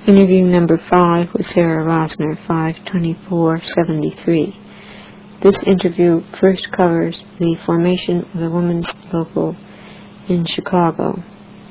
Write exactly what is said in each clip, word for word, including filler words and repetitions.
Interview number five with Sarah Rosner, five twenty-four seventy-three. This interview first covers the formation of the Women's Local in Chicago.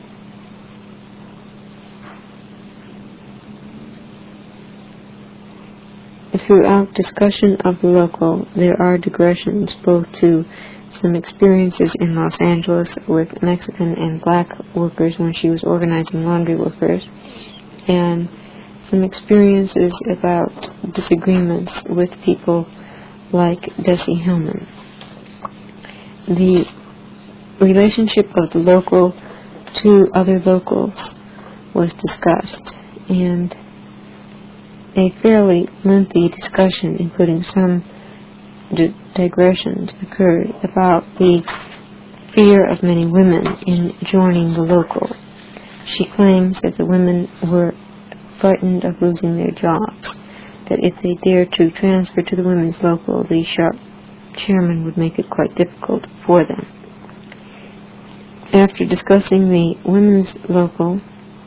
Throughout discussion of the local, there are digressions both to some experiences in Los Angeles with Mexican and black workers when she was organizing laundry workers, and some experiences about disagreements with people like Bessie Hillman. The relationship of the local to other locals was discussed, and a fairly lengthy discussion, including some di- digressions, occurred about the fear of many women in joining the local. She claims that the women were frightened of losing their jobs, that if they dared to transfer to the women's local, the sharp chairman would make it quite difficult for them. After discussing the women's local,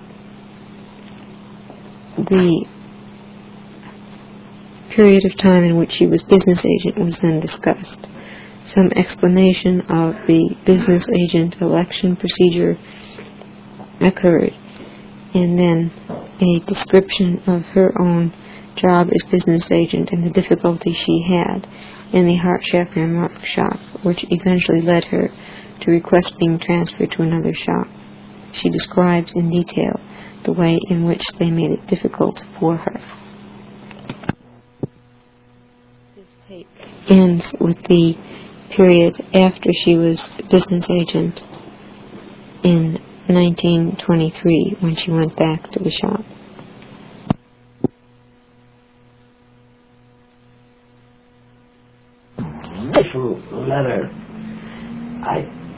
the period of time in which she was business agent was then discussed. Some explanation of the business agent election procedure occurred, and then a description of her own job as business agent and the difficulty she had in the Hart Schaffner Mark shop, which eventually led her to request being transferred to another shop. She describes in detail the way in which they made it difficult for her. This tape ends with the period after she was business agent in nineteen twenty-three, when she went back to the shop. Beautiful letter. I.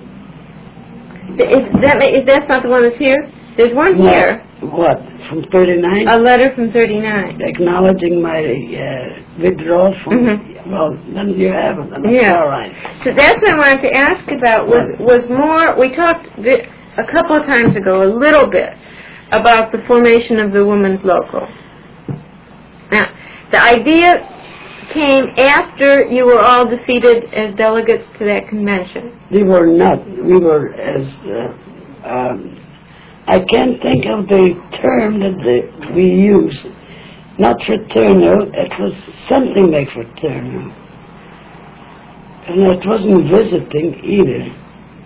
Is that is that's not the one that's here? There's one What? here. What? From thirty-nine? A letter from thirty-nine. Acknowledging my uh, withdrawal from. Mm-hmm. Well, then you have it. That's Yeah. all right. So that's what I wanted to ask about. Was was more? We talked th- a couple of times ago, a little bit, about the formation of the women's local. Now, the idea came after you were all defeated as delegates to that convention. We were not. We were as. Uh, um, I can't think of the term that the, we used. Not fraternal. It was something like fraternal, and it wasn't visiting either.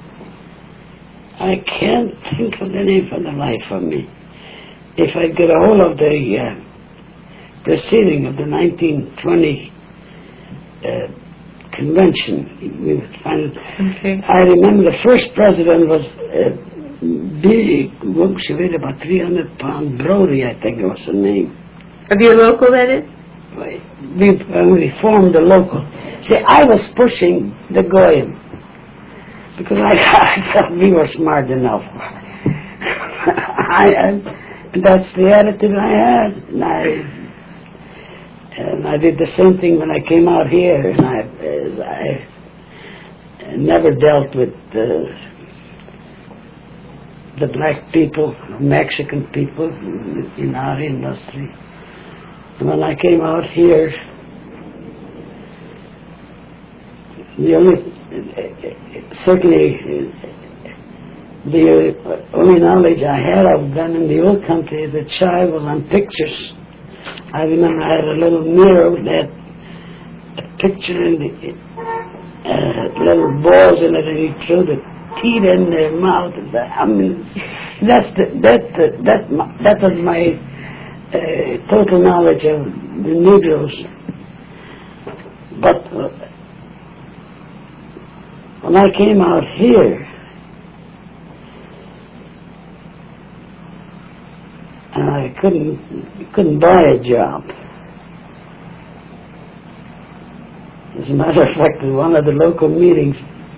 I can't think of the name for the life of me. If I get a hold of the uh, proceeding of the nineteen twenty uh, convention, we would find it. Okay. I remember the first president was uh, big, she weighed about three hundred pound, Brody, I think was the name. Of your local, that is? We, when we formed the local. See, I was pushing the Goyim, because I, I thought we were smart enough. I, and that's the attitude I had. And I, and I did the same thing when I came out here, and I, I never dealt with the, the black people, Mexican people in our industry. And when I came out here, the only, certainly, the only knowledge I had of them in the old country as a child was on pictures. I remember I had a little mirror that a picture in the uh, little balls in it, and he threw the teeth in their mouth. And the, I mean, that's the, that the, that that was my uh, total knowledge of the Negroes. But uh, when I came out here, and I couldn't couldn't buy a job. As a matter of fact, in one of the local meetings,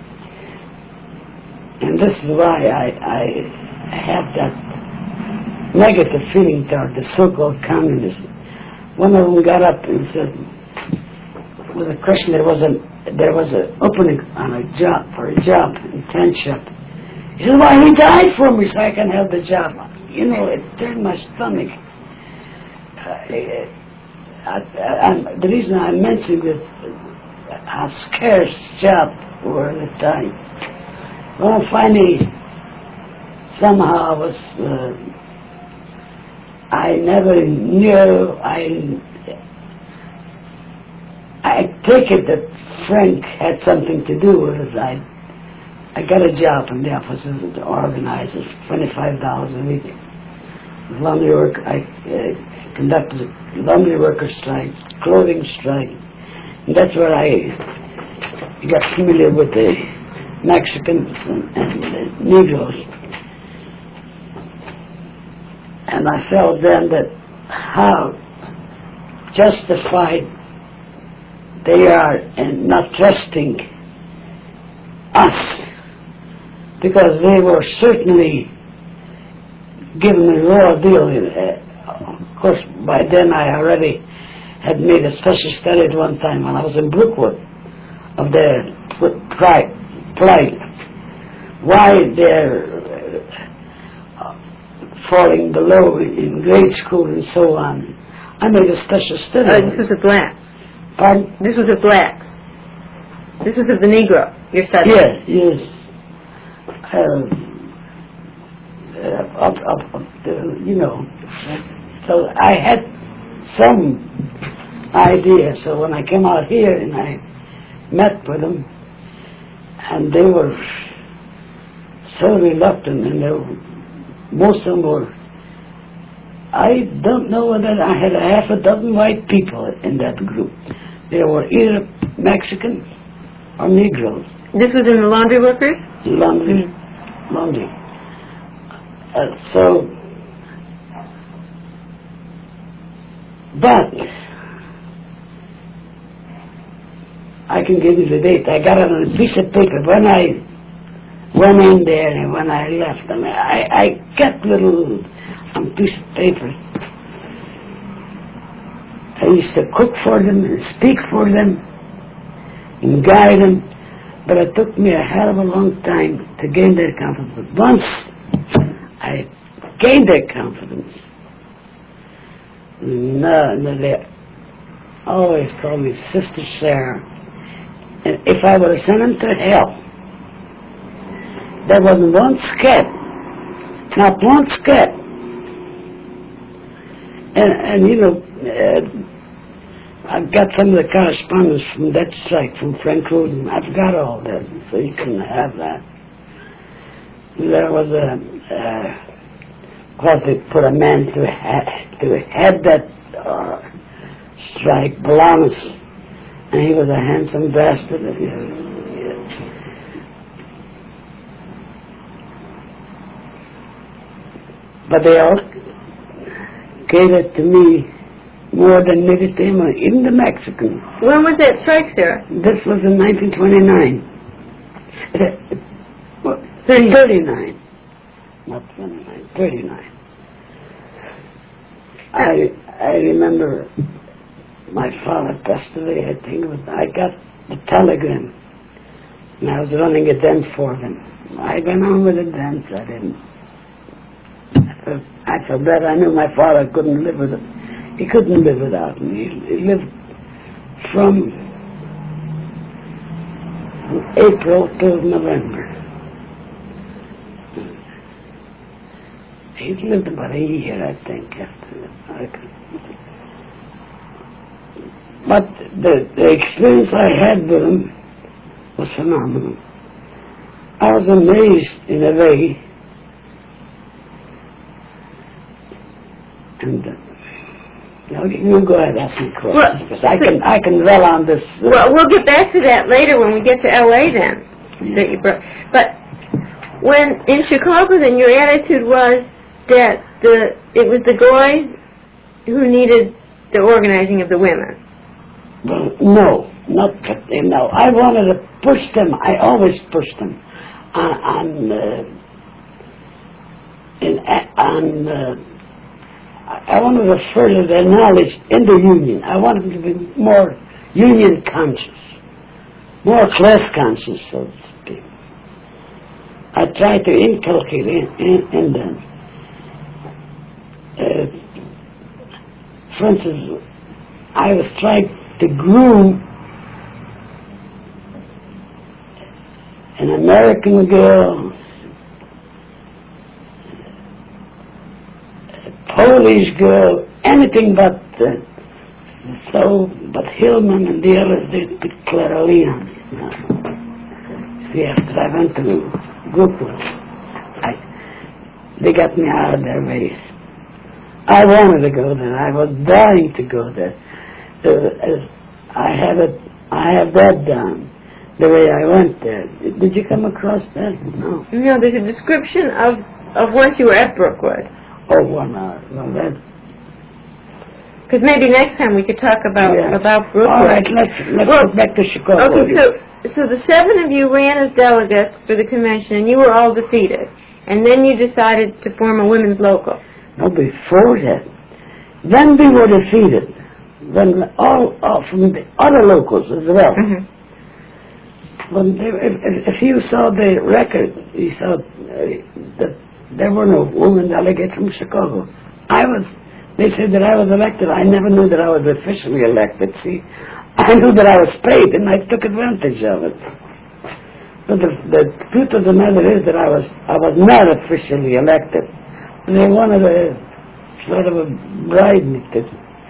and this is why I, I have that negative feeling toward the so-called communists. One of them got up and said, with a question, there was an there was an opening on a job for a job in tent shop. He said, "Why, he died for me so I can have the job." You know, it turned my stomach. I, I, I, the reason I mentioned this, how scarce job were at the time. Well, finally, somehow I was, uh, I never knew, I, I take it that Frank had something to do with it. I, I got a job in the office as an organizer, twenty-five dollars a week. Laundry work, I uh, conducted a laundry worker strike, clothing strike, and that's where I got familiar with the Mexicans and, and the Negroes. And I felt then that how justified they are in not trusting us, because they were certainly given a raw deal. Uh, of course, by then I already had made a special study at one time when I was in Brookwood of their pride, plight, why they're uh, falling below in grade school and so on. I made a special study. Uh, this was of blacks. Pardon? This was of blacks. This was of the Negro. Your study. Yes, yes. Uh, uh, up, up, up the, you know. So I had some idea. So when I came out here and I met with them, and they were so reluctant, and they were, most of them were, I don't know whether I had a half a dozen white people in that group. They were either Mexican or Negroes. This was in the laundry workers? Laundry. Mm-hmm. Laundry. Uh, so, but I can give you the date. I got it on a piece of paper. When I went in there and when I left, I, mean, I, I kept little on a piece of paper. I used to cook for them and speak for them and guide them, but it took me a hell of a long time to gain their confidence. But once I gained their confidence, no, no, they always called me Sister Sarah. And if I would have sent them to hell, there wasn't one scat, not one scat. And, and you know, uh, I've got some of the correspondence from that strike, from Frank Roden. I've got all that, so you can have that. There was a, uh, of course they put a man to, ha- to head that uh, strike, Bolanos, and he was a handsome bastard. But they all gave it to me more than maybe them, or even the Mexicans. When was that strike, Sarah? This was in nineteen twenty-nine. thirty-nine. Not twenty-nine, thirty-nine. I I remember my father passed away, I think it was, I got the telegram, and I was running a dance for them. I went on with the dance, I didn't. After that, I knew my father couldn't live with it. He couldn't live without me. He, he lived from April till November. He lived about a year, I think, after that. But the, the experience I had with him was phenomenal. I was amazed in a way. And uh, now you go ahead and ask me questions, well, because I can I can dwell on this. Uh, well, we'll get back to that later when we get to L A then. Yeah. That you brought. But when in Chicago, then your attitude was that the it was the guys who needed the organizing of the women. Well, no, not no. I wanted to push them. I always pushed them on on uh, in, on. Uh, I wanted to further their knowledge in the union. I wanted them to be more union conscious, more class conscious, so to speak. I tried to inculcate in, in, in them. Uh, for instance, I was trying to groom an American girl, a Polish girl, anything but uh, so, but Hillman and the others, they picked Clara Leon. You know. See, after I went to Brookwood, I, they got me out of their base. I wanted to go there. I was dying to go there. Uh, I have it. I have that down. The way I went there. Did you come across that? No. No, there's a description of, of once you were at Brookwood. Oh, one hour. Well, that. Because maybe next time we could talk about Yeah. about Brookwood. All right, let's let's Well, go back to Chicago. Okay, so so the seven of you ran as delegates for the convention, and you were all defeated, and then you decided to form a women's local. No, before that, then we were defeated. Then all, all from the other locals as well. Mm-hmm. When they, if, if, if you saw the record, you saw uh, that there were no women delegates from Chicago. I was. They said that I was elected. I never knew that I was officially elected. See, I knew that I was paid, and I took advantage of it. But the, the truth of the matter is that I was I was not officially elected. They wanted a sort of a bribe me to,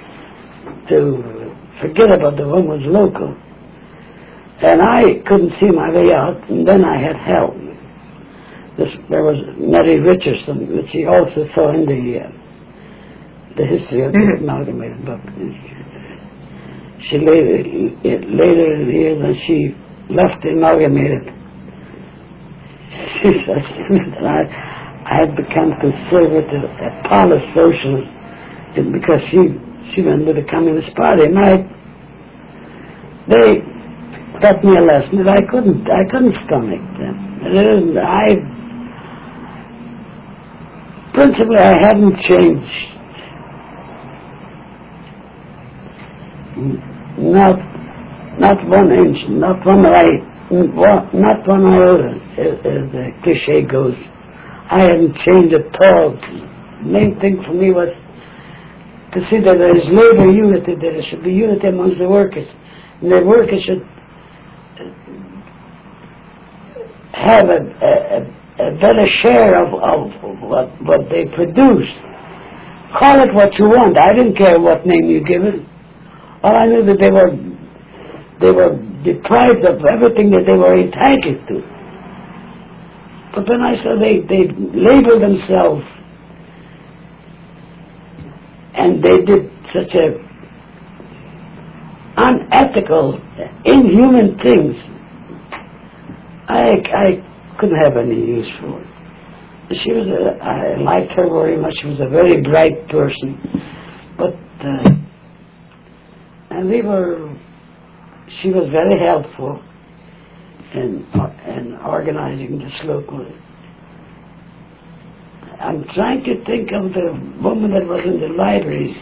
to forget about the women's local. And I couldn't see my way out, and then I had help. This, there was Mary Richardson, which she also saw in the uh, the history of the mm-hmm. amalgamated book. She later, later in the year when she left the amalgamated, she said that I, I had become conservative, a polished socialist, because she she went to the Communist Party, and I, they taught me a lesson that I couldn't I couldn't stomach them. I principally I hadn't changed. Not, not one inch, not one right, not one iota, as, as the cliche goes. I hadn't changed at all. The main thing for me was to see that there is labor unity, that there should be unity amongst the workers, and the workers should have a, a, a better share of, of what, what they produce. Call it what you want. I didn't care what name you give it. All I knew that they were they were deprived of everything that they were entitled to. But then I saw they, they labeled themselves, and they did such a unethical, inhuman things. I I couldn't have any use for it. She was a, I liked her very much. She was a very bright person, but. Uh, And we were, she was very helpful in, in organizing this local. I'm trying to think of the woman that was in the library.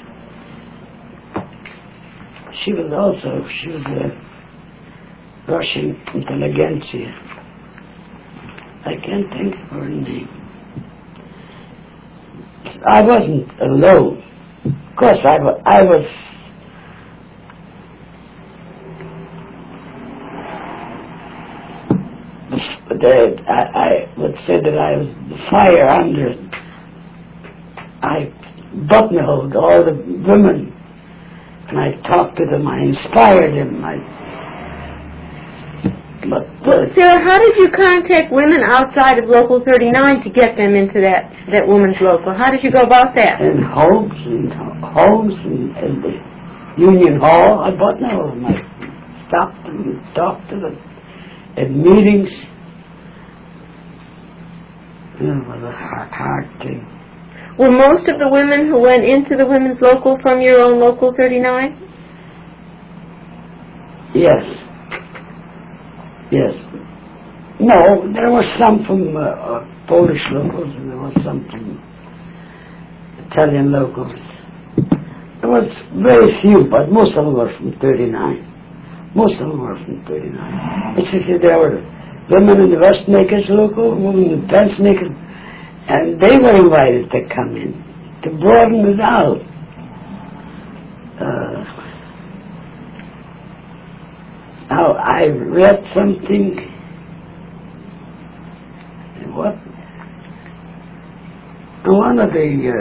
She was also, she was a Russian intelligentsia. I can't think of her name. I wasn't alone. Of course, I, I was That I, I would say that I was the fire under it. I buttonholed all the women, and I talked to them. I inspired them. I, but uh, Sarah, how did you contact women outside of Local thirty-nine to get them into that, that women's local? How did you go about that? In homes and homes and, and the Union Hall, I buttonholed them. I stopped them and talked to them at meetings. It was a hard, hard thing. Were most of the women who went into the women's local from your own Local thirty-nine? Yes. Yes. No, there were some from uh, uh, Polish locals, and there was some from Italian locals. There was very few, but most of them were from thirty-nine. Most of them were from thirty-nine. But you see, there were women in the Westmakers local, women in the Pencemakers, and they were invited to come in, to broaden it out. I read something, what, in one of the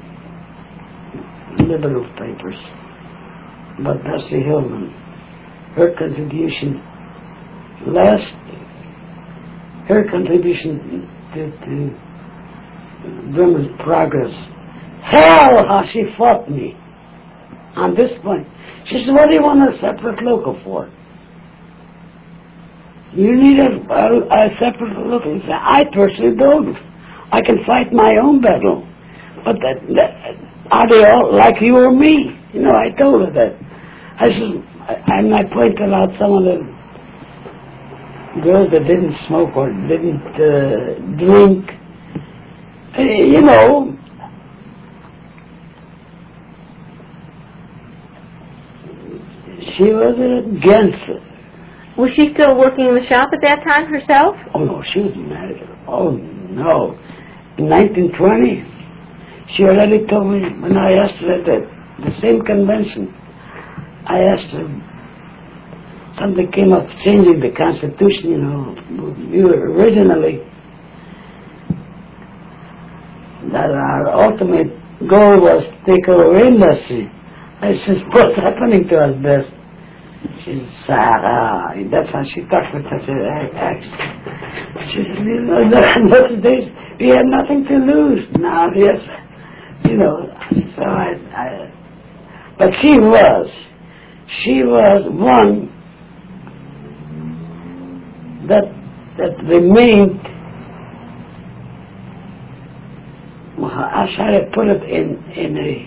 uh, liberal papers about Bessie Hillman, her contribution, last, her contribution to, to women's progress. Hell, how she fought me on this point. She said, what do you want a separate local for? You need a, a, a separate local. He said, I personally don't. I can fight my own battle. But that, that, are they all like you or me? You know, I told her that. I said, and I pointed out some of the girls that didn't smoke or didn't uh, drink. Uh, you know, she was against it. Was she still working in the shop at that time herself? Oh, no, she was married. Oh, no. In nineteen twenty, she already told me, when I asked her at the, the same convention, I asked her, something came up changing the Constitution, you know. We were originally, that our ultimate goal was to take over industry. I said, what's happening to us, Beth? She said, Sarah, that's how she talked with such an accent. She said, you know, in those days, we had nothing to lose. Now, yes, you know, so I, I, but she was, she was one that, that remained, how shall I put it in, in a,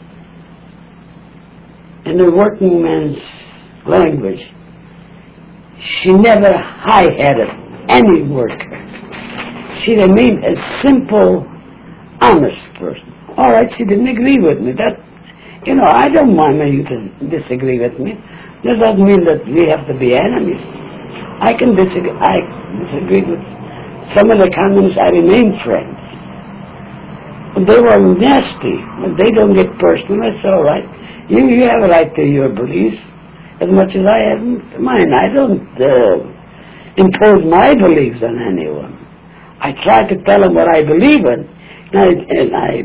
in a working man's language. She never high-headed any worker. She remained a simple, honest person. All right, she didn't agree with me. That, you know, I don't mind when you dis- disagree with me. That doesn't mean that we have to be enemies. I can disagree. I disagree with some of the communists. I remain friends. But they were nasty. But they don't get personal. That's all right. You, you have a right to your beliefs as much as I have mine. I don't uh, impose my beliefs on anyone. I try to tell them what I believe in, and I, and I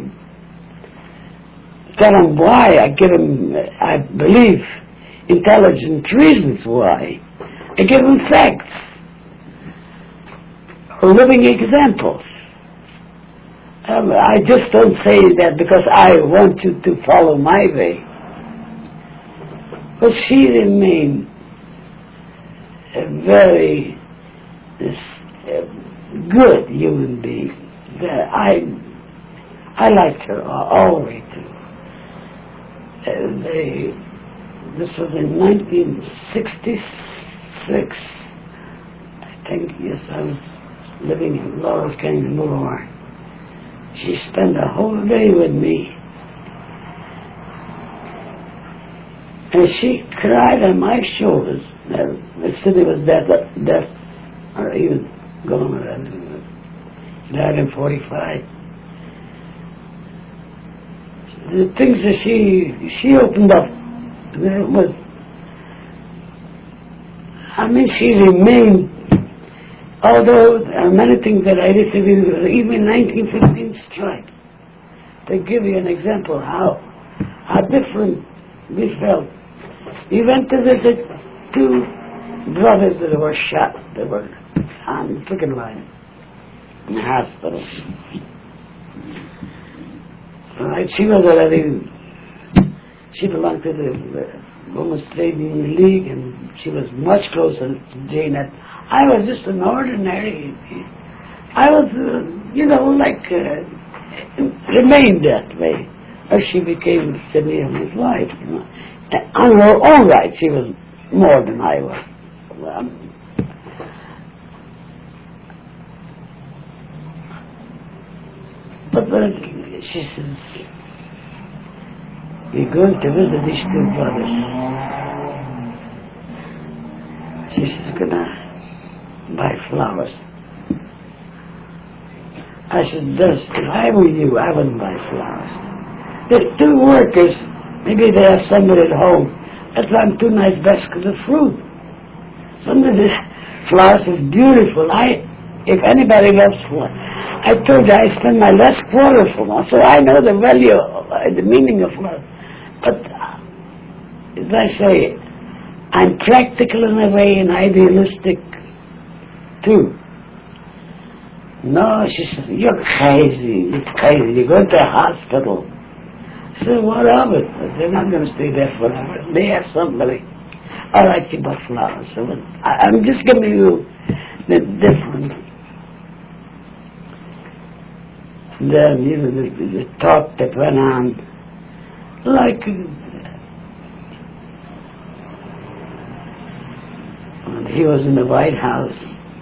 tell them why. I give them, I believe, intelligent reasons why. I give them facts, or living examples. Um, I just don't say that because I want you to follow my way. But she remained a very uh, good human being. That I I liked her all the way through. Uh, they, this was in nineteen sixty-six. I think, yes, I was living in Laurel Canyon Boulevard. She spent the whole day with me. And she cried on my shoulders. The city was dead, dead, or even gone already. She died in forty-five. The things that she she opened up, it was, I mean, she remained, although there are many things that I disagree with, even nineteen fifteen strike, to give you an example how, how different we felt. We went to visit two brothers that were shot, that were on the picket line in the hospital. Right, she was already, she belonged to the, the Women's Trade Union League, and she was much closer to Jane. I was just an ordinary, I was, uh, you know, like, uh, remained that way. Or she became Sidney Hillman's wife, you know. On her own right, she was more than I was. Um, but then she says, we're going to visit these two brothers. She says, gonna buy flowers. I said, Des, if I were you, I wouldn't buy flowers. There's two workers. Maybe they have somebody at home. That's why I'm two nice baskets of fruit. Some of the flowers are beautiful. I, if anybody loves flowers, I told you I spend my last quarter for flowers, so I know the value, of, uh, the meaning of flowers. But uh, as I say, I'm practical in a way and idealistic too. No, she said, you're crazy, you're crazy, you're going to a hospital. I said, what of it? They're not going to stay there forever. They have somebody. All right, you bought flowers. So I, I'm just giving you the different. Then, you know, the, the talk that went on, like, when he was in the White House,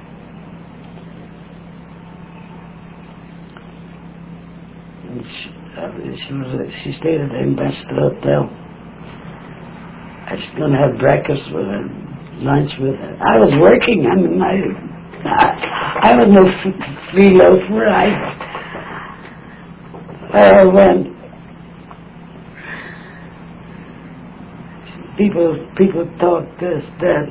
and she, uh, she, was, uh, she stayed at the Ambassador Hotel. I was going to have breakfast with her, lunch with her. I was working. I mean, I, I, I was no free loafer. I, I went. People, people talk this, that.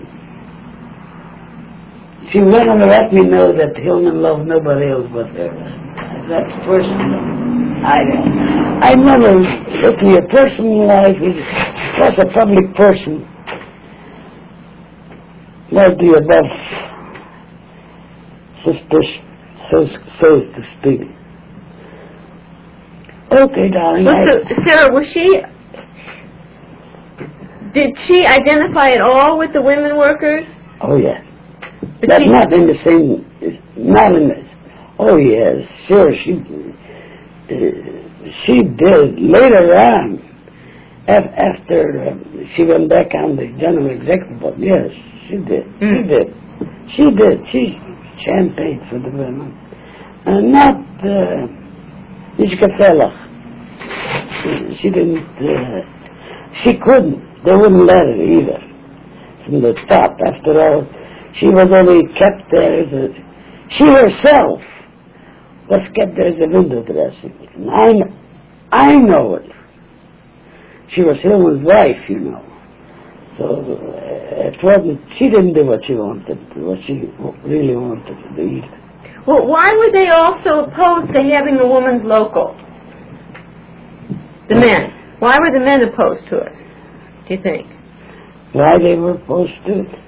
She was going to let me know that Hillman loved nobody else but her. That's personal. I, I never, listen, your personal life is, that's a public person. Not the above suspicion, so, so to speak. Okay, darling. Well, I, so, Sarah, was she, did she identify at all with the women workers? oh, yeah. But That's she, not in the same, not in the, oh, yes, sure, she, uh, she did later on, af- after uh, she went back on the general executive board. Yes, she did. Mm. She did. She did. She champagne for the women. And not uh, Ishkafella. She didn't, uh, she couldn't. They wouldn't let her either. From the top, after all, she was only kept there as a, she herself was kept there as a window dressing. And I, I know it. She was Hillman's wife, you know. So uh, it wasn't, she didn't do what she wanted, what she really wanted to do either. well, why were they also opposed to having a woman's local? The men. Why were the men opposed to it, do you think? Why they were opposed to it?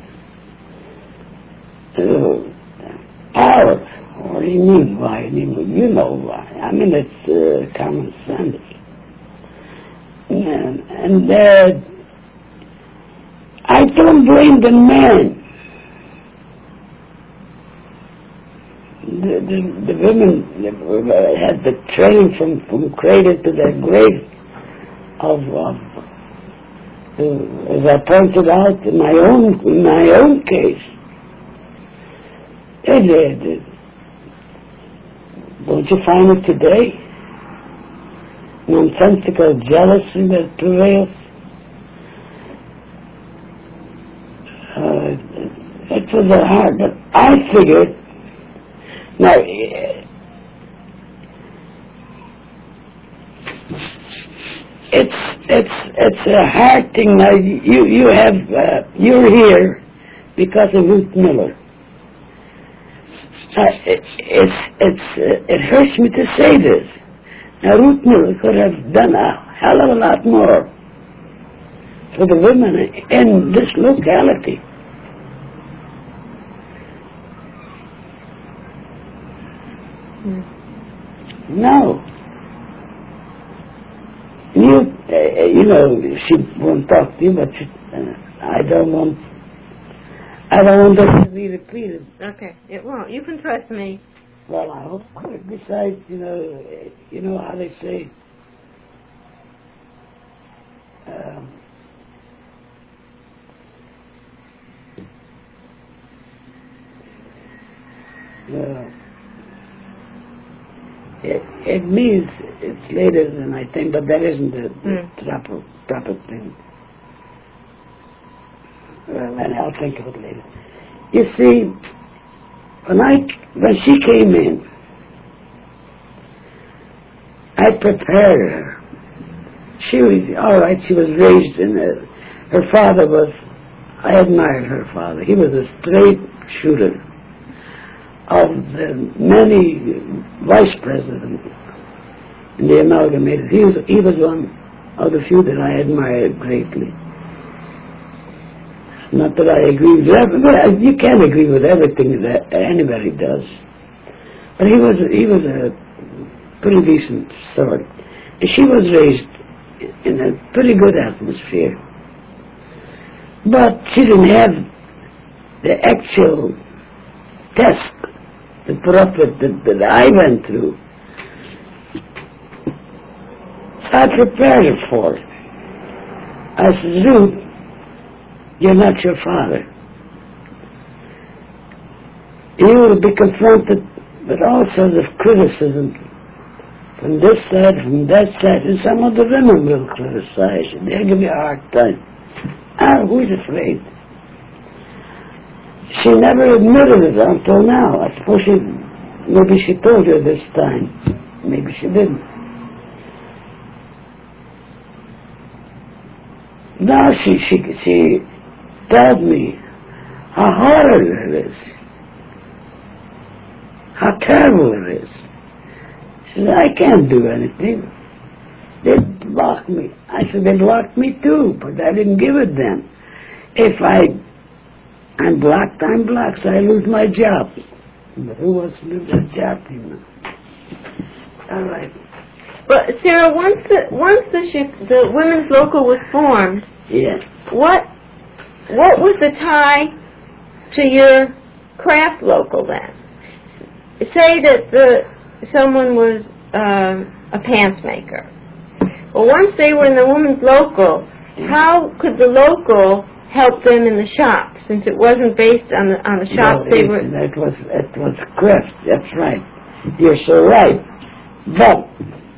Uh, power. What do you mean why? You know why. I mean, it's uh, common sense. And, and uh, I don't blame the men. The, the, the women had the training from, from cradle to their grave of, of uh, as I pointed out in my own in my own case. They did. Don't you find it today? Nonsensical jealousy that prevails. Uh, it was a hard, but I figured. Now, it's it's it's a hard thing. Now you you have uh, you're here because of Ruth Miller. Uh, it, it's it's uh, it hurts me to say this. Now Ruth Miller could have done a hell of a lot more for the women in this locality. Mm. No. You, uh, you know, she won't talk to you, but she, uh, I don't want, I don't want her to be repeated. Okay, it won't. You can trust me. Well, I hope. Besides, you know, you know how they say, um, uh, It, it means it's later than I think, but that isn't the, the mm. proper proper thing. Well, and I'll think of it later. You see, when I when she came in, I prepared her. She was all right. She was raised in a, her father was I admired her father. He was a straight shooter. Of the many vice presidents in the amalgamated, he was, he was one of the few that I admired greatly. Not that I agree with everything. You can't agree with everything that anybody does. But he was he was a pretty decent sort. And she was raised in a pretty good atmosphere. But she didn't have the actual test to put up with that, that I went through. So I prepared her for it. I said, Ruth, you're not your father. You will be confronted with all sorts of criticism from this side, from that side, and some of the women will criticize you. They'll give you a hard time. Ah, who's afraid? She never admitted it until now. I suppose she, maybe she told you this time. Maybe she didn't. Now she, she, she tells me how horrible it is, how terrible it is. She said, I can't do anything. They blocked me. I said, they blocked me too, but I didn't give it then. If I, I'm blocked, I'm blocked, so I lose my job. But who wants to lose their job, you know? All right. But Sarah, once the once the sh- the women's local was formed, yeah. What what was the tie to your craft local then? S- say that the someone was um, a pants maker. Well, once they were in the women's local, how could the local help them in the shop, since it wasn't based on the on the shops no, they it, were? That was that was craft. That's right. You're so right. But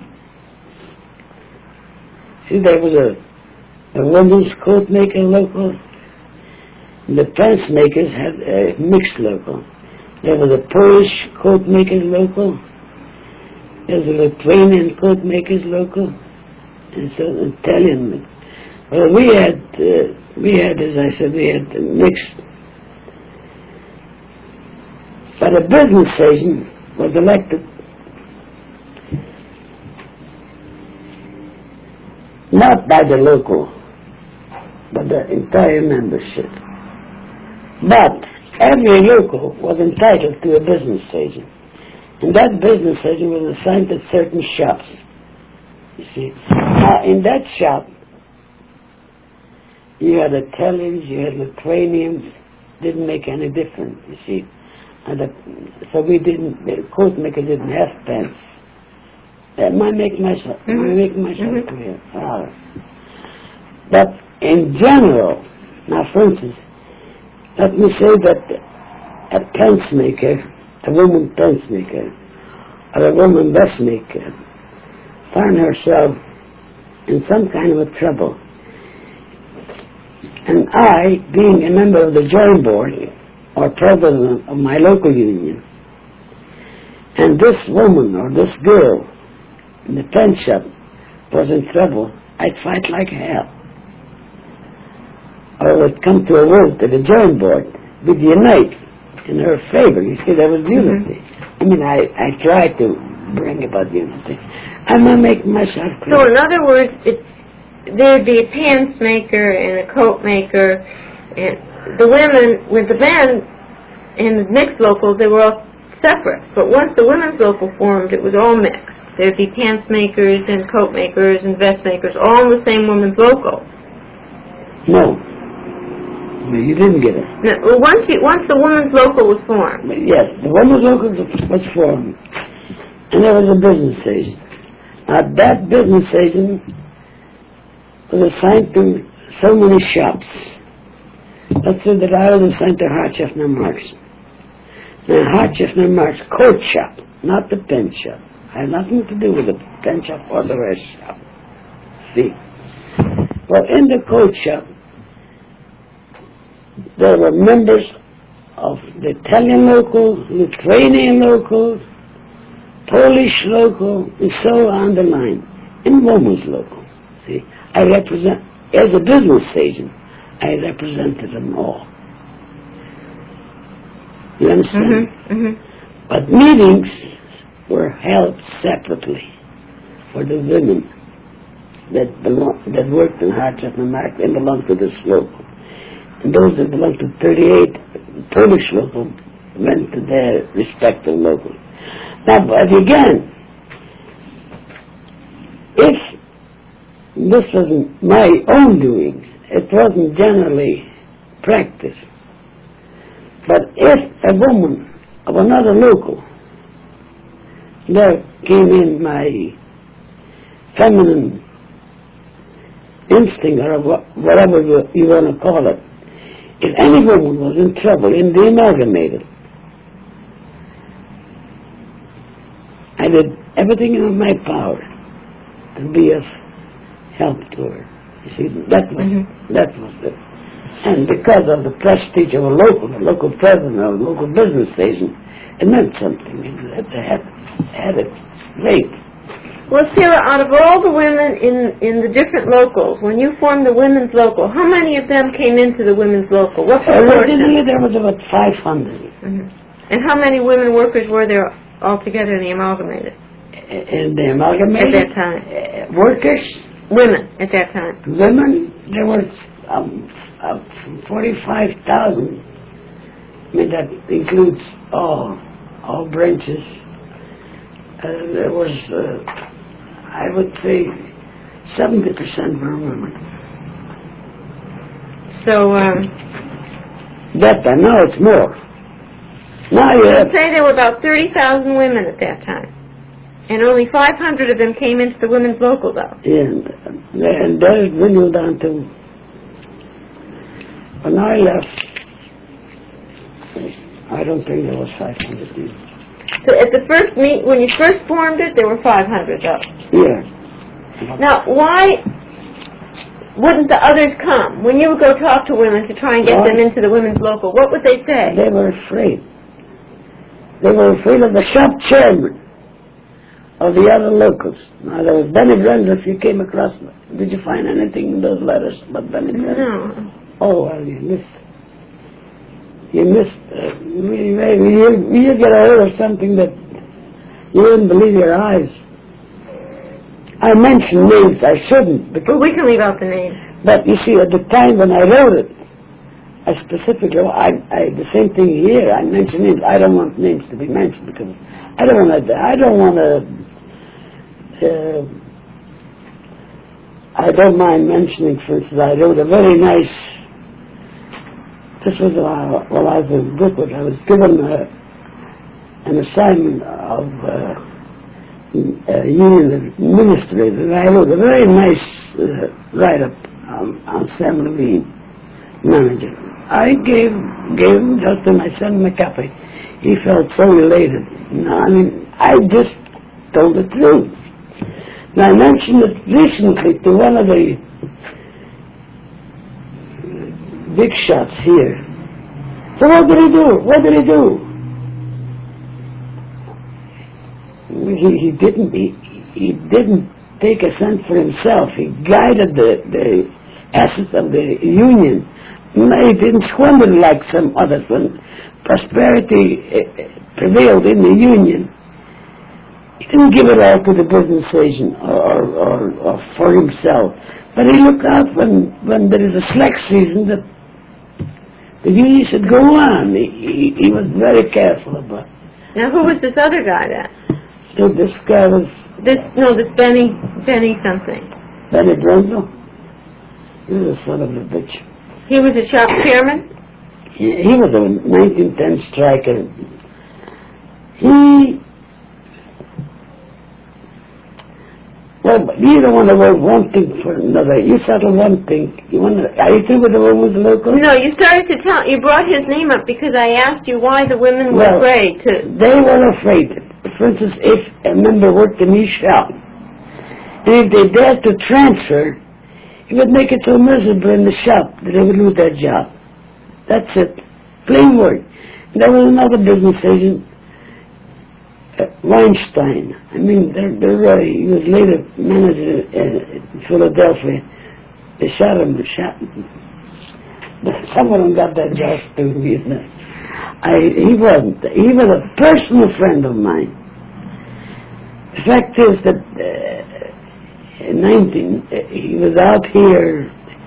see, there was a, a women's coat maker local, and the pants makers had a mixed local. There was a Polish coat makers local, there was a Lithuanian coat makers local, and so an Italian. Well, we had, uh, we had, as I said, we had mixed. But a business agent was elected not by the local, but the entire membership. But every local was entitled to a business agent. And that business agent was assigned to certain shops. You see. Now, in that shop, you had Italians, you had Lithuanians, didn't make any difference, you see. And the, so we didn't, the coat maker didn't have pants. That might make myself, mm-hmm. might make myself mm-hmm. clear. All right. But in general, now for instance, let me say that a pants maker, a woman pants maker, or a woman vest maker, found herself in some kind of a trouble. And I, being a member of the joint board, or president of my local union, and this woman or this girl in the pen shop was in trouble, I'd fight like hell. Or it would come to a vote at the joint board, we'd unite in her favor. You see, there was unity. Mm-hmm. I mean, I, I tried to bring about unity. I'm going to make myself clear. So in other words, it, there'd be a pants maker and a coat maker, and the women, with the men in the mixed locals, they were all separate. But once the women's local formed, it was all mixed. There'd be pants makers and coat makers and vest makers, all in the same women's local. No. No, you didn't get it. No, well, once, you, once the women's local was formed. Yes, the women's local was formed. And there was a business agent. Now, that business agent was assigned to so many shops. Let's say that I was assigned to Hartsheffner Marx. Now, Hartsheffner Marx coat shop, not the pen shop. I had nothing to do with the pen shop or the rest shop. See? Well, in the coat shop, there were members of the Italian local, Lithuanian local, Polish local, and so on the line, in women's local. See? I represent, as a business agent, I represented them all. You understand? Mm-hmm. Mm-hmm. But meetings were held separately for the women that belong, that worked in Hartranft and Mark and belonged to this local. And those that belonged to thirty-eight Polish local went to their respective local. Now, but again, if this wasn't my own doings, it wasn't generally practiced. But if a woman of another local, there came in my feminine instinct, or whatever you want to call it, if any woman was in trouble in the amalgamated, I did everything in my power to be of help to her. You see, that was mm-hmm. that was it. And because of the prestige of a local, a local president of a local business station, it meant something. It had, had it great. Well, Sarah, out of all the women in, in the different locals, when you formed the women's local, how many of them came into the women's local? What Originally there was about five hundred. Mm-hmm. And how many women workers were there altogether in the amalgamated? In the amalgamated? At that time. Uh, workers? Women at that time. Women, there was um, uh, forty-five thousand. I mean, that includes all, all branches. Uh, there was... Uh, I would say seventy percent were women. So, um... That time, now it's more. Now you have... say there were about thirty thousand women at that time. And only five hundred of them came into the women's local, though. Yeah, and, and that it dwindled down to... When I left, I don't think there was five hundred either. So at the first meet, when you first formed it, there were five hundred, though. Yeah. Now, why wouldn't the others come? When you would go talk to women to try and get well, them into the women's local, what would they say? They were afraid. They were afraid of the shop chairman of the other locals. Now, there was Benny Brenda, if you came across them. Did you find anything in those letters about Benny Brenda? No. Oh, well, you missed. You missed. Uh, maybe you, you get a hold of something that you wouldn't believe your eyes. I mentioned names, I shouldn't. Because well, we can leave out the names. But you see, at the time when I wrote it, I specifically, I, I, the same thing here, I mentioned names. I don't want names to be mentioned because I don't want to, I don't want to, uh, I don't mind mentioning, for instance, I wrote a very nice, this was uh, while I was in Brookwood, I was given uh, an assignment of uh, Uh, union administrator. I wrote a very nice uh, write-up um, on Sam Levine, manager. I gave gave him just to my son a copy. He felt so elated. No, I mean, I just told the truth. And I mentioned it recently to one of the big shots here. So what did he do? What did he do? He, he didn't he, he didn't take a cent for himself. He guided the, the assets of the union. He didn't squander like some others. When prosperity prevailed in the union, he didn't give it all to the business agent or, or, or for himself. But he looked out when, when there is a slack season that the union should go on. He, he, he was very careful about it. Now, who was this other guy then? So this guy was... This, no, this Benny, Benny something. Benny Brundle? He was a son of a bitch. He was a shop chairman? He, he was a nineteen ten striker. He... Well, you don't want to work one thing for another. You settle one thing. You want to... Are you through with the women's local? No, you started to tell... You brought his name up because I asked you why the women were well, afraid to... They were afraid. For instance, if a member worked in his shop, and if they dared to transfer, he would make it so miserable in the shop that they would lose their job. That's it. Plain word. And there was another business agent, uh, Weinstein. I mean, they're, they're, uh, he was later manager in uh, Philadelphia. They shot him. They shot him. some of them got that job too, you know. I, he wasn't. He was a personal friend of mine. The fact is that uh, in nineteen, uh, he was out here.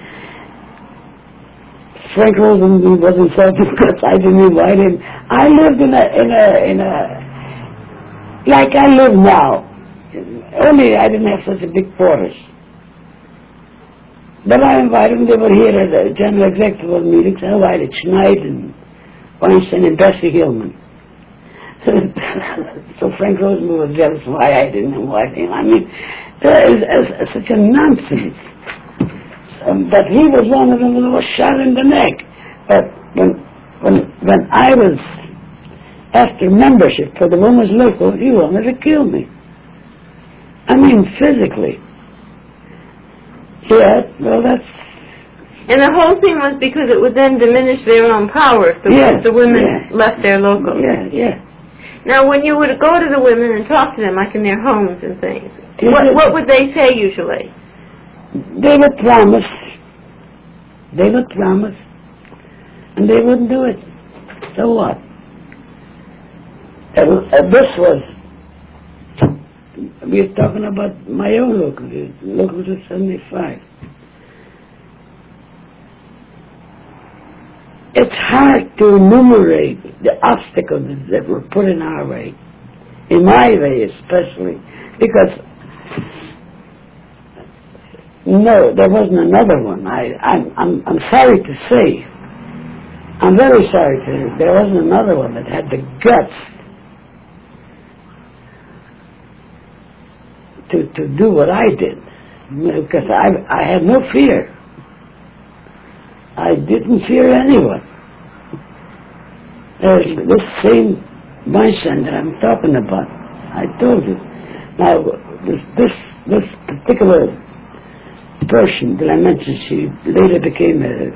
Frank Rosen wasn't so because I didn't invite him. I lived in a, in a, in a, like I live now. Only I didn't have such a big quarters. But I invited them. They were here at the general executive meetings. I invited Schneid and Weinstein and Bessie Hillman. So Frank Rosenberg was jealous why I didn't invite him. I mean, it's such a nonsense. Um, but he was one of them who was shot in the neck. But when when when I was after membership for the Women's Local, he wanted to kill me. I mean, physically. Yeah, well, that's... And the whole thing was because it would then diminish their own power if the, yes, if the women yeah. left their local. Yeah, yeah. Now, when you would go to the women and talk to them, like in their homes and things, Yes, what, yes. what would they say usually? They would promise. They would promise. And they wouldn't do it. So what? Uh, uh, this was... We're talking about my own local, local to seventy-five. It's hard to enumerate the obstacles that were put in our way, in my way especially, because no, there wasn't another one. I, I'm, I'm, I'm sorry to say, I'm very sorry to say, there wasn't another one that had the guts to, to do what I did, because I, I had no fear. I didn't fear anyone. There's this same Weinstein that I'm talking about. I told you. Now, this this this particular person that I mentioned, she later became a,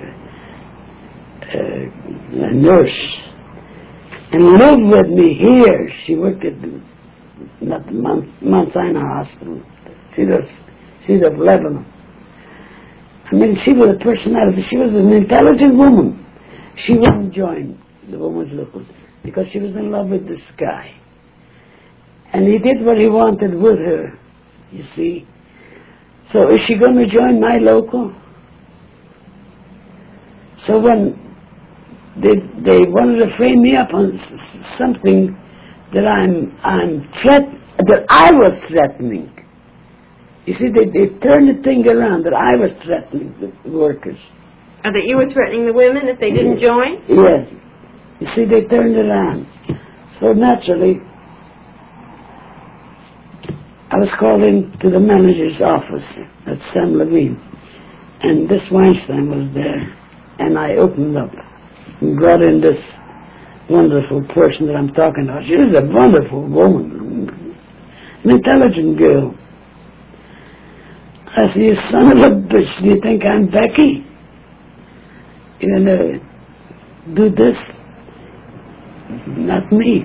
a, a nurse and lived with me here. She worked at the, not the Mount, Mount Sinai Hospital. She was she's of Lebanon. I mean, she was a personality. She was an intelligent woman. She wouldn't join the Women's Local because she was in love with this guy. And he did what he wanted with her, you see. So is she going to join my local? So when they they wanted to frame me up on something that I'm I'm threat that I was threatening. You see, they, they turned the thing around that I was threatening the workers. Or that you were threatening the women if they didn't yes. join? Yes. You see, they turned it around. So naturally, I was called into the manager's office at Sam Levine. And this Weinstein was there. And I opened up and brought in this wonderful person that I'm talking about. She was a wonderful woman, an intelligent girl. I said, you son of a bitch, do you think I'm Becky? You're gonna do this? Not me.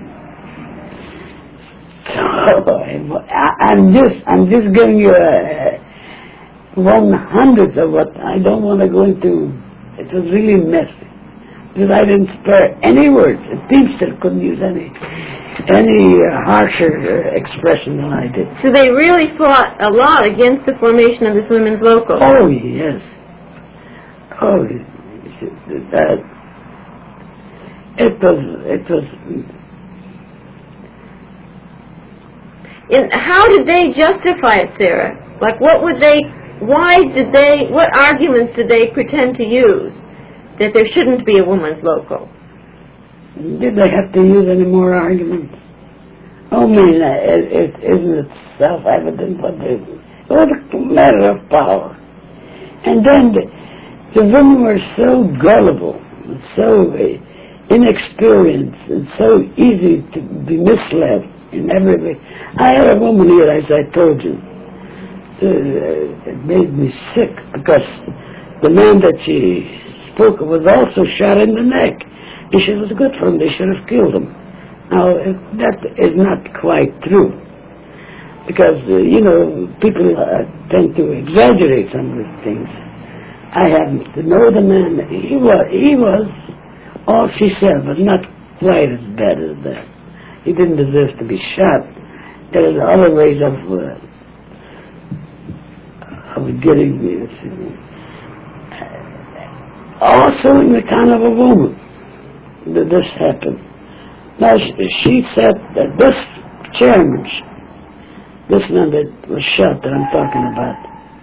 So, I, I'm just, I'm just giving you a, a one hundredth of what I don't want to go into. It was really messy. Because I didn't spare any words. A Teamster couldn't use any any uh, harsher uh, expression than I did. So they really fought a lot against the formation of this women's local. Oh, yes. Oh, that, it was, it was... And how did they justify it, Sarah? Like, what would they, why did they, what arguments did they pretend to use that there shouldn't be a women's local? Did they have to use any more arguments? Oh, man, it, it isn't it self-evident what they do. It was a matter of power. And then the, the women were so gullible, so uh, inexperienced, and so easy to be misled in every way. I had a woman here, as I told you, uh, it made me sick because the man that she spoke of was also shot in the neck. And she was good for him. They should have killed him. Now, that is not quite true. Because, uh, you know, people uh, tend to exaggerate some of the things. I happened to know the man. He was, he was all she said, but not quite as bad as that. He didn't deserve to be shot. There are other ways of uh, of getting this. Also in the kind of a woman that this happened. Now she, she said that this chairman, this man that was shot that I'm talking about,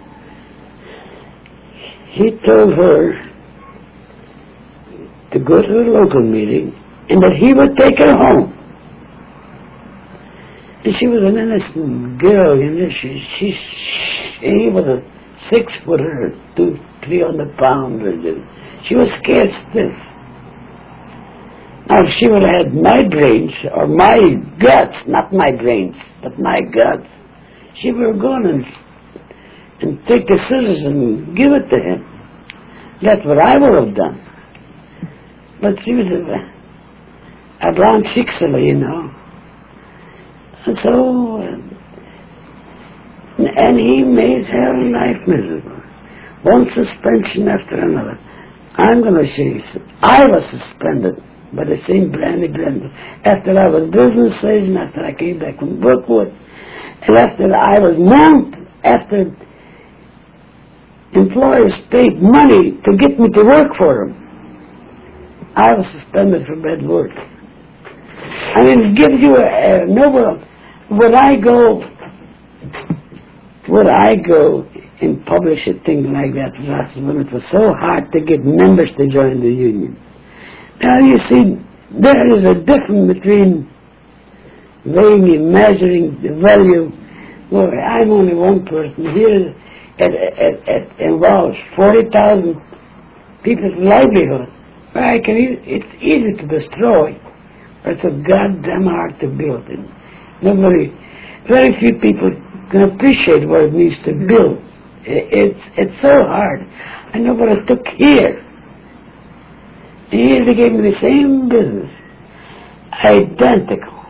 he told her to go to a local meeting and that he would take her home. And she was an innocent girl, you know, she, she, she he was a six footer, two, three hundred pounder. She was scared stiff. Now if she would have had my brains, or my guts, not my brains, but my guts, she would have gone and, and take the scissors and give it to him. That's what I would have done. But she was a, a brown sixer, you know. And so, uh, and he made her life miserable. One suspension after another. I'm going to show you. I was suspended by the same Brandy Blender. After I was business agent, after I came back from Brookwood, and after I was known, after employers paid money to get me to work for them, I was suspended for bad work. I mean, it gives you a, a noble. Would I go? Would I go and publish a thing like that? When it was so hard to get members to join the union. Now you see, there is a difference between weighing and measuring the value. Well, I'm only one person here. It, it, it involves forty thousand people's livelihood. I can. E- it's easy to destroy, but it's a goddamn hard to build. And nobody, very few people can appreciate what it means to build. It, it's it's so hard. I know what it took here. And here they gave me the same business, identical.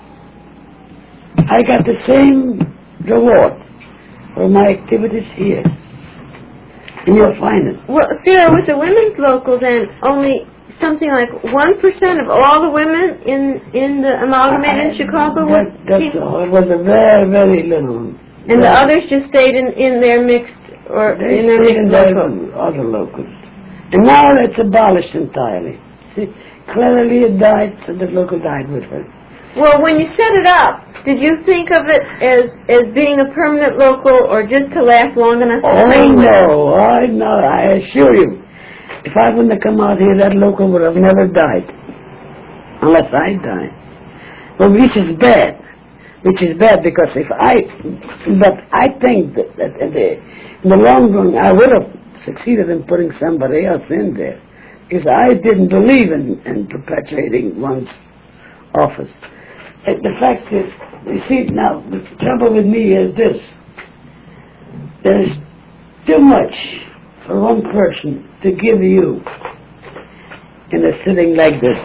I got the same reward for my activities here. And you'll find it. Well, Sarah, with the women's local, then only something like one percent of all the women in in the amalgamate in Chicago that, were that's people? all. It was a very, very little. And the others just stayed in, in their mixed, or They in their stayed mixed in their local? other locals. And now it's abolished entirely. See, clearly it died, so the local died with her. Well, when you set it up, did you think of it as as being a permanent local, or just to last long enough to Oh, train with? no, I know, I assure you. If I wouldn't have come out here, that local would have never died. Unless I died. Well, which is bad. Which is bad because if I, but I think that, that in, the, in the long run, I would have succeeded in putting somebody else in there. Because I didn't believe in, in perpetuating one's office. Uh, the fact is, you see, now, the trouble with me is this. There's too much for one person to give you in a sitting like this.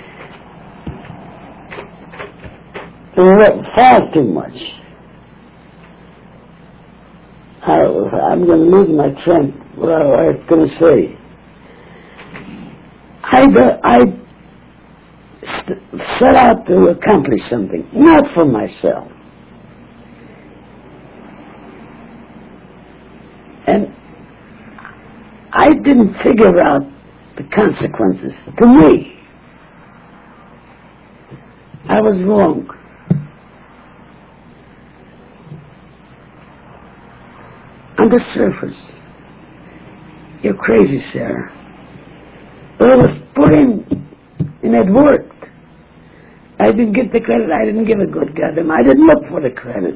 There's far too much. I, I'm going to lose my train. What I was going to say. I, I set out to accomplish something, not for myself. And I didn't figure out the consequences. To me, I was wrong. On the surface, you're crazy, Sarah. But it was put in, and it worked. I didn't get the credit. I didn't give a good goddamn. I didn't look for the credit.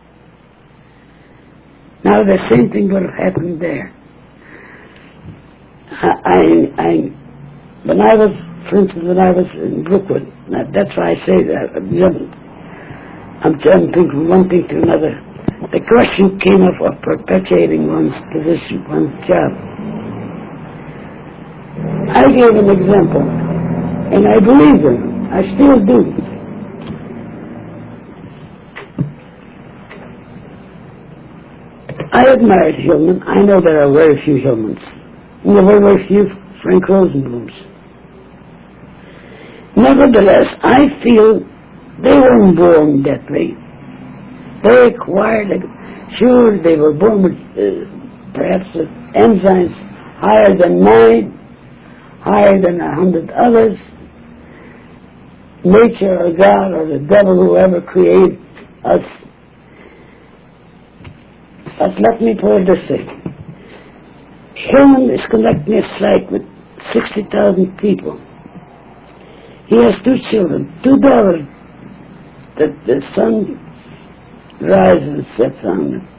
Now the same thing would have happened there. I, I, I, when I was, for instance, when I was in Brookwood, that's why I say that. I'm, I'm thinking from one thing to another. The question came up of perpetuating one's position, one's job. I gave an example, and I believe in it. I still do. I admired Hillman. I know there are very few Hillmans. And there are very, very few Frank Rosenblums. Nevertheless, I feel they weren't born that way. They acquired, a, sure, they were born with uh, perhaps uh, enzymes higher than mine, higher than a hundred others. Nature or God or the devil, whoever created us. But let me put it this way. Hillman is conducting a strike with sixty thousand people. He has two children, two daughters, that the sun rises and sets on them.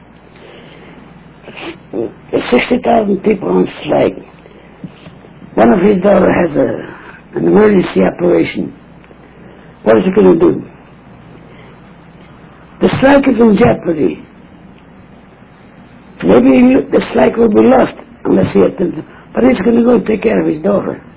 sixty thousand people on strike. One of his daughters has a, an emergency operation. What is he going to do? The strike is in jeopardy. Maybe the strike will be lost unless he attends. But he's going to go take care of his daughter.